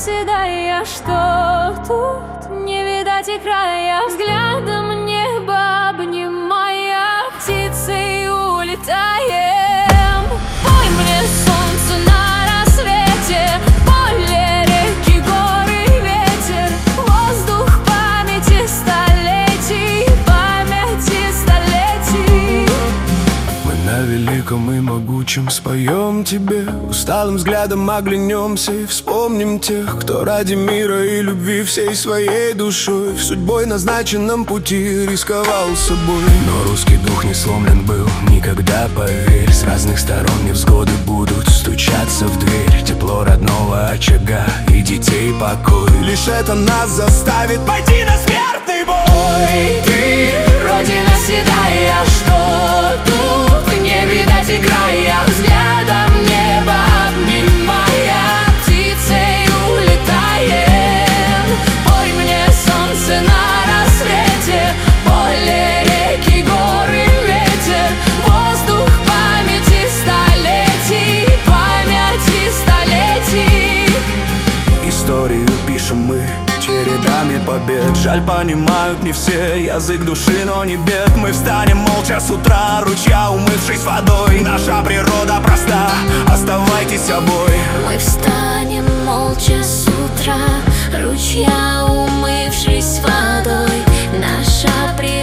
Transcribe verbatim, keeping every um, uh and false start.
наседая, что тут не видать и края. Взглядом небо обнимая, птицей улетаем. Пой мне, солнце, на рассвете, поле, реки, горы, ветер, воздух памяти столетий, памяти столетий. Мы на великом и могучем споем тебе, усталым взглядом оглянемся и вспомним тех, кто ради мира и любви всей своей душой в судьбой назначенном пути рисковал собой. Но русский дух не сломлен был никогда, поверь. С разных сторон невзгоды будут стучаться в дверь. Тепло родного очага и детей покой, лишь это нас заставит пойти на смертный бой. Ты, Родина седая, что тут не видать и края. Взглядом небо обнимая, птицей улетаем. Пой мне, солнце, на рассвете, поле, реки, горы, ветер, воздух памяти столетий, памяти столетий. Историю пишем мы чередами побед. Жаль, понимают не все язык души, но не бед. Мы встанем молча с утра, ручья умывшись водой. Наша природа проста, оставайтесь собой. Мы встанем молча с утра, ручья умывшись водой. Наша природа